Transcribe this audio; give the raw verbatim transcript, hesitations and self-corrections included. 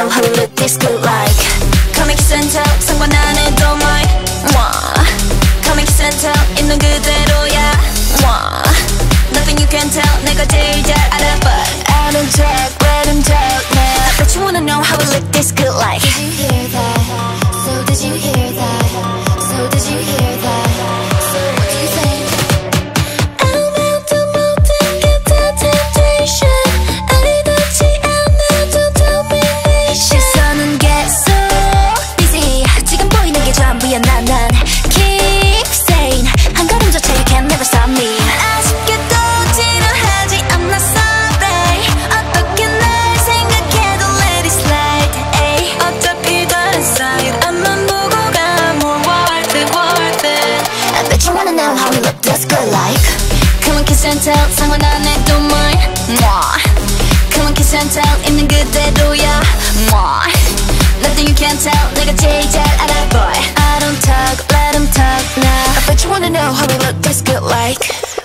know how we look this good like. Come and kiss and tell 상관 안 해도 my Come and kiss and tell 있는 그대로야 Nothing you can tell 내가 제일 잘 알아 But I don't talk, let him talk now. I bet you wanna know how we look this good like. Did you hear that? So did you hear that? So did you hear that? So what do you think? 아무도 못하게 다 temptation 아리답지 않아도 domination 시선은 계속 busy 지금 보이는 게 전부야 난 난 Keep saying 한 걸음조차 you can never stop me. 아쉽게도 지루하지 않아 sorry 어떻게 날 생각해도 let it slide ay. 어차피 다른 side 앞만 보고 가 more worth it worth it. I bet you wanna know how we look this good like. Come on kiss and tell 상관 안 해도 mine Come on kiss and tell 있는 그대로야 Nothing you can tell 내가 제일 잘 알아 boy. I don't talk let him talk now. I bet you wanna know how we look this good like.